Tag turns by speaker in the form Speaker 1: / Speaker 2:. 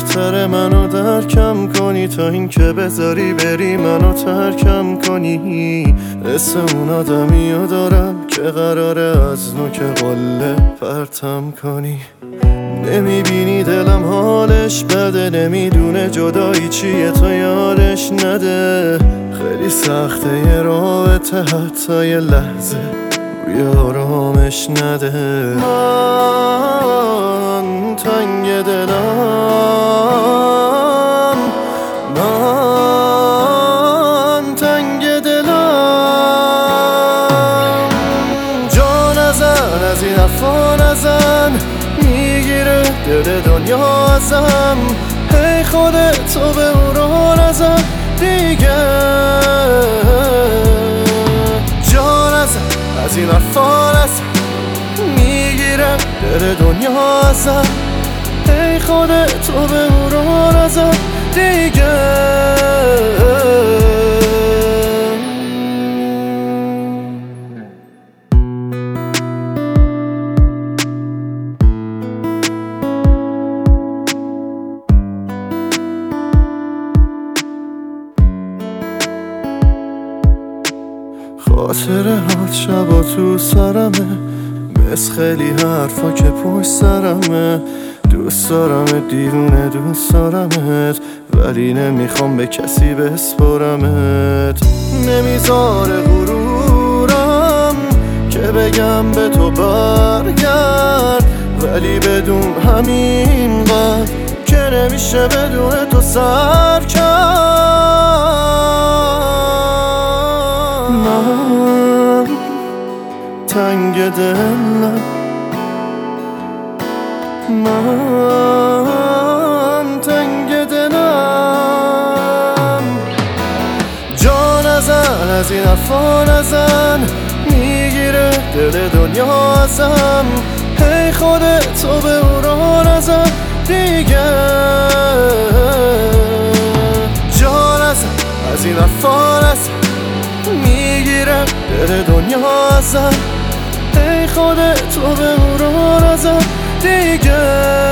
Speaker 1: خاطر منو درکم کنی، تا این که بذاری بری منو ترکم کنی. اسم اون آدمیو دارم که قراره از نوک قله پرتم کنی. نمیبینی دلم حالش بده، نمیدونه جدایی چیه تا یادش نده. خیلی سخته یه رابطه حتی یه لحظه روی آرامش نده. من تنگ دلم، من تنگ دلم. جا نزن از این حرفا نزن، میگیره دل دنیا ازم. هی خودتو به اون رو نزن دیگه. جا نزن از این حرفا نزن، میگیره دل دنیا ازم. هی خودتو به اون رو نزن دیگه. خاطرهات شبا تو سرمه، مثل خیلی حرفا که پشت سرمه. دوست دارمت دیوونه دوست دارمت، ولی نمیخوام به کسی بسپرمت. نمیذاره غرورم که بگم به تو برگرد، ولی بدون همین قدر که نمیشه بدون تو سر کرد. من تنگ دلم، من تنگ دلم. جا نزن از این حرفا نزن، میگیره دل دنیا ازم. هی خودتو به اون رو نزن دیگه. جا نزن از این حرفا نزن، میگیره دل دنیا ازم. ای خودتو به اون رو نزن دیگه.